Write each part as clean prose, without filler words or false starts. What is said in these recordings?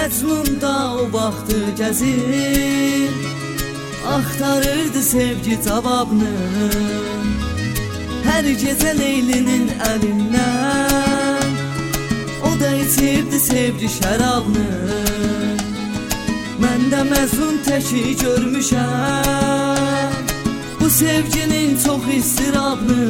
Məcnun da o vaxtı gəzir, axtarırdı sevgi cavabını. Hər gecə Leylinin əlindən o da içirdi sevgi şərabını. Mən də Məcnun təki görmüşəm bu sevginin çox istirabını.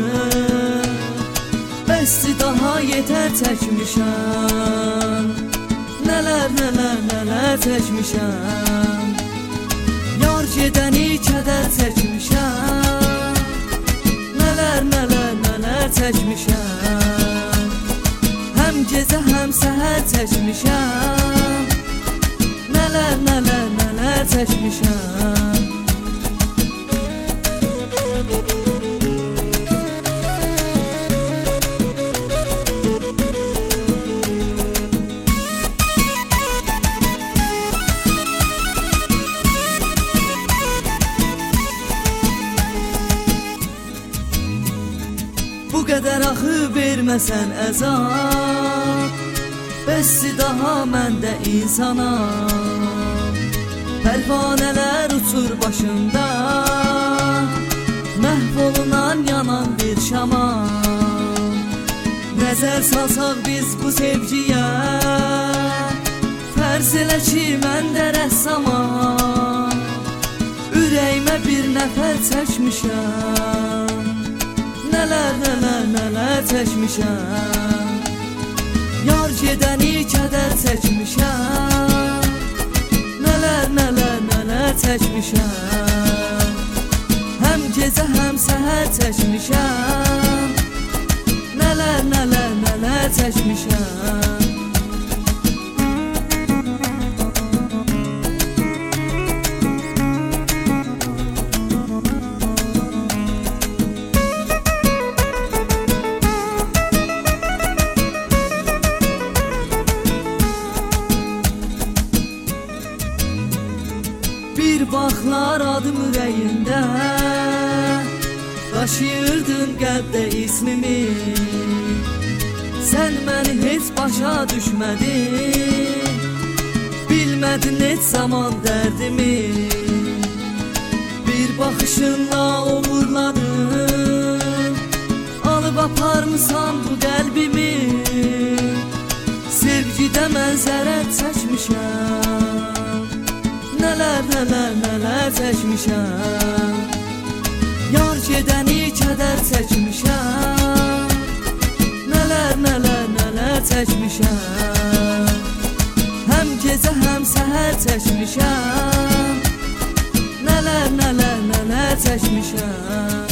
Bəsdi daha yetər çəkmişəm, nələr nələr nələr çəkmişəm. Yar gedəni kədər çəkmişəm, nələr nələr nələr çəkmişəm. Həm gecə həm səhər çəkmişəm, nələr nələr nələr çəkmişəm. Bu qədər axı verməsən əzab, bəssi daha məndə insanam. Pərvanələr uçur başımda, məhv olunan yanan bir şamam. Nəzər salsaq biz bu sevgiyə, fərz elə ki mən də rəssamam. Ürəyimə bir nəfər çəkmişəm, nələr nələr nələr çəkmişəm. Yar gedəni kədər çəkmişəm, nələr nələr nələr çəkmişəm. Həm gecə həm səhər çəkmişəm, nələr nələr nələr çəkmişəm. Bir baxlar adım ürəyində, daşıyırdın qəlbdə ismimi. Sən məni heç başa düşmədin, bilmədin heç zaman dərdimi. Bir baxışınla uğurladın, alıb aparmısan bu qəlbimi. Sevgidə mən zərər çəkmişəm, nələr nələr nələr çəkmişəm. Yar gedəni kədər çəkmişəm, nələr nələr nələr çəkmişəm. Həm gecə həm səhər çəkmişəm, nələr nələr nələr çəkmişəm.